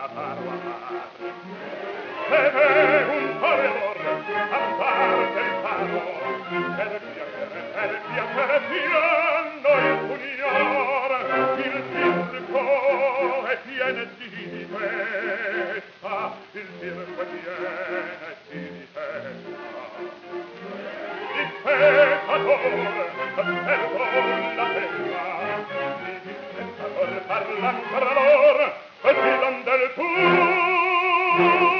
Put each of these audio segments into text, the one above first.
farlo amar. Se me un toreador andar del faro, per piacere piano il pugnor, il circo è pieno di festa, il circo è pieno di festa. Il spettatore, perdo la terra, il spettatore parlan tra loro, e fidan del tuo.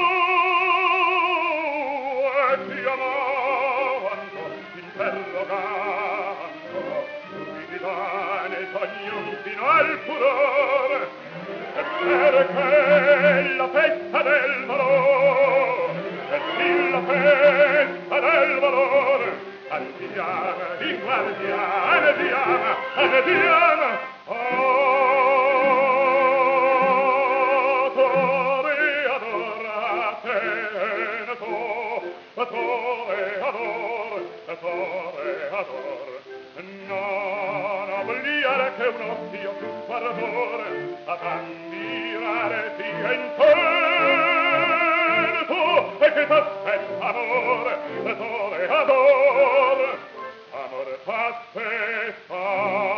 Al furore perché la festa del valore la festa del valore andiamo in guardia andiamo non obliare che un occhio tu guardore ad ammirare ti intento e che t'aspetta amore amore t'aspetta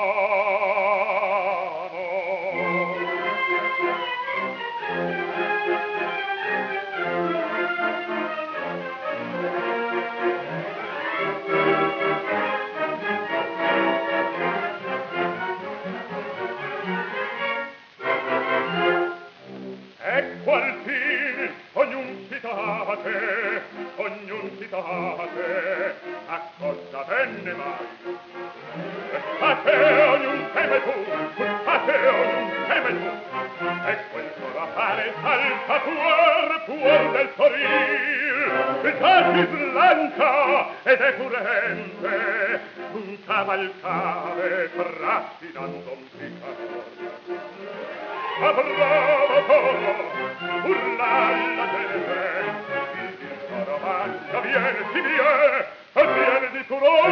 ognun citate, a cosa venne mai? A te ognun teme tu, ognun teme tu, e quel solo fare salta fuor del toril, già si slancia ed è curente, un cavalcare trascinando un piccator. Ma bravo coro, urlalla gente, Caravaggia viene, si viene, e viene di furore,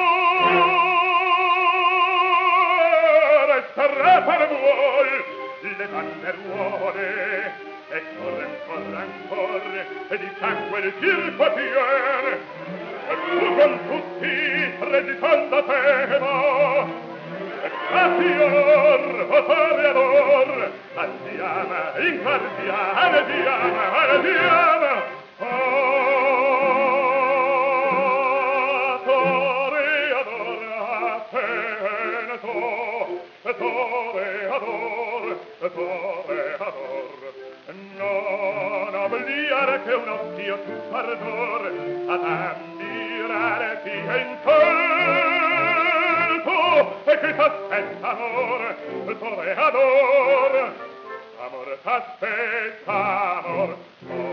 strapare vuol le banderuole, e corre, e di sangue il circo tiene, e tu con tutti resitan da tema, e capior, o toreador, andiamo in guardia, andiamo, toreador, non obliare che un occhio tu ardor ad ammirare ti è in tempo e che t'aspetta amor, toreador, amor t'aspetta amor.